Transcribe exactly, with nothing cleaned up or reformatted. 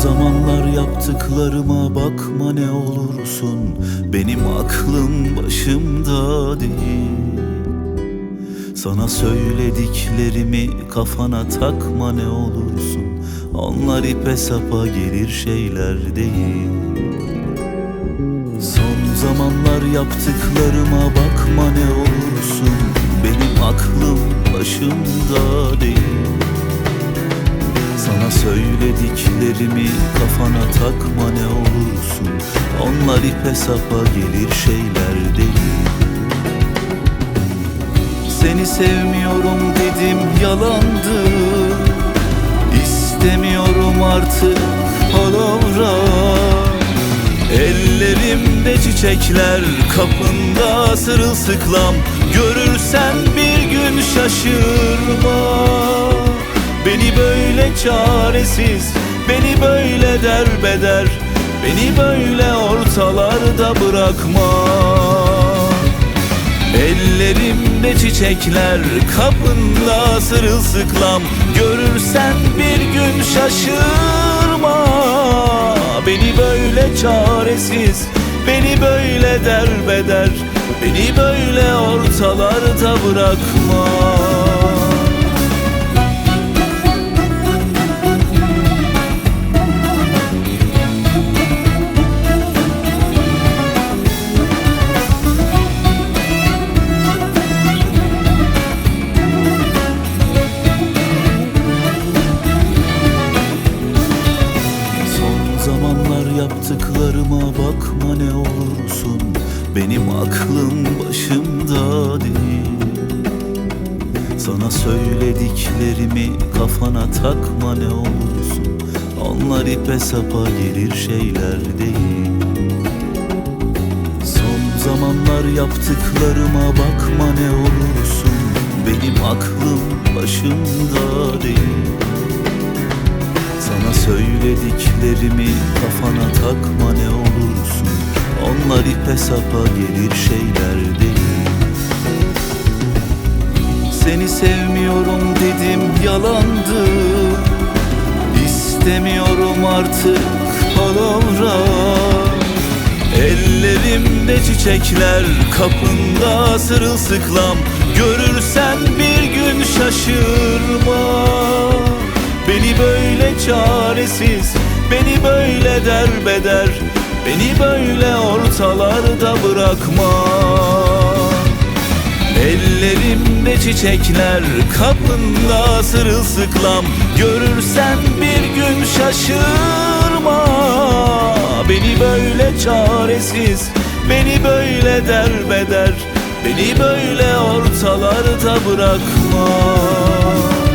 zamanlar yaptıklarıma bakma ne olursun. Benim aklım başımda değil. Sana söylediklerimi kafana takma ne olursun. Onlar ipe sapa gelir şeyler değil. Son zamanlar yaptıklarıma bakma ne olursun. Benim aklım başımda değil. Sana söylediklerimi kafana takma ne olursun. Onlar ipe sapa gelir şeyler değil. Seni sevmiyorum dedim yalandı. İstemiyorum artık palavra. Ellerimde çiçekler, kapında sırılsıklam. Görürsen bir gün şaşırma. Beni böyle çaresiz, beni böyle derbeder, beni böyle ortalarda bırakma. Ellerimde çiçekler, kapında sırılsıklam. Görürsen bir gün şaşırma. Beni böyle çaresiz, beni böyle derbeder, beni böyle ortalarda bırakma. Yaptıklarıma bakma ne olursun. Benim aklım başımda değil. Sana söylediklerimi kafana takma ne olursun. Onlar ipe sapa gelir şeyler değil. Son zamanlar yaptıklarıma bakma ne olursun. Benim aklım başımda değil. Sana söylediklerimi kafana takma ne olursun. Onlar ipe sapa gelir şeyler değil. Seni sevmiyorum dedim yalandı. İstemiyorum artık palavra. Ellerimde çiçekler, kapında sırılsıklam. Görürsen bir gün şaşırma. Beni böyle çaresiz, beni böyle derbeder, beni böyle ortalarda bırakma. Ellerimde çiçekler, kapında sırılsıklam. Görürsen bir gün şaşırma. Beni böyle çaresiz, beni böyle derbeder, beni böyle ortalarda bırakma.